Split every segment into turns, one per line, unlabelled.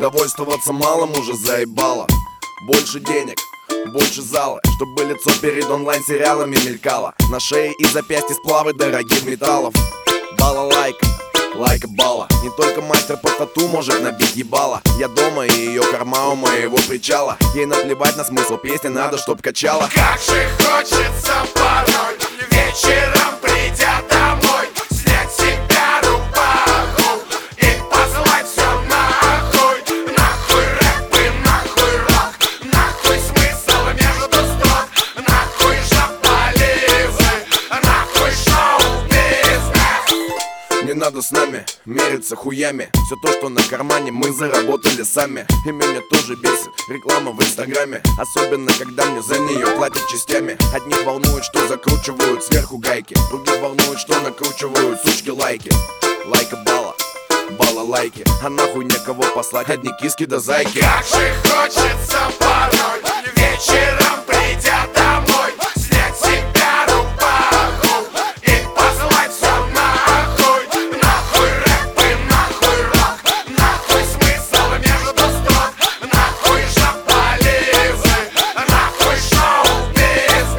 Довольствоваться малым уже заебало. Больше денег, больше зала, чтобы лицо перед онлайн-сериалами мелькало. На шее и запястье сплавы дорогих металлов. Балалайка, лайка бала. Не только мастер по тату может набить ебало. Я дома и ее корма у моего причала. Ей наплевать на смысл песни, надо чтоб качала.
Как же хочется порой, вечером придя домой, снять с себя рубаху и позвать все нахуй. Нахуй рэп и нахуй рок, нахуй смысл между строк, нахуй жополивы, нахуй шоу-бизнес.
Не надо с нами мериться хуями. Все то, что на кармане, мы заработали сами. И меня тоже бесит реклама в инстаграме, особенно когда мне за нее платят частями. Одних волнует, что закручивают сверху гайки, других волнует, что накручивают сучки лайки. Лайка бала, бала лайки, а нахуй некого послать, одни киски да зайки.
Как же хочется порой, вечером придя домой, снять с себя рубаху и позвать все нахуй. Нахуй рэп и нахуй рок, нахуй смысл между строк, нахуй жополивы, нахуй шоу-бизнес.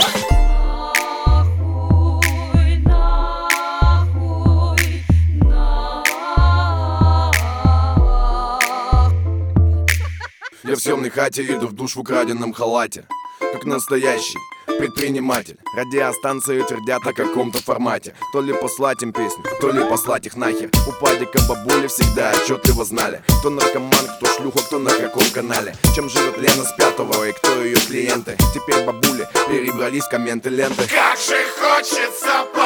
Я в съемной хате иду в душ в украденном халате, как настоящий предприниматель. Радиостанции твердят о каком-то формате. То ли послать им песню, то ли послать их нахер. У падика бабули всегда отчетливо знали, кто наркоман, кто шлюха, кто на каком канале. Чем живет Лена с пятого и кто ее клиенты. Теперь бабули перебрались в комменты ленты.
Как же хочется порой,